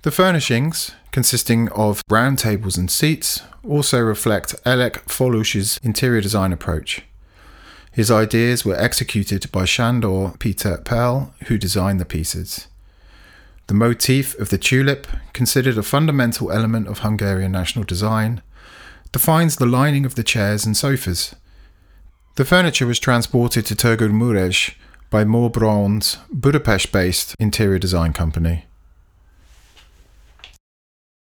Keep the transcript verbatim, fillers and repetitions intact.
The furnishings, consisting of round tables and seats, also reflect Elek Folush's interior design approach. His ideas were executed by Sándor Péter Pell, who designed the pieces. The motif of the tulip, considered a fundamental element of Hungarian national design, defines the lining of the chairs and sofas. The furniture was transported to Turgut Mureș by Moore Braun's Budapest-based interior design company.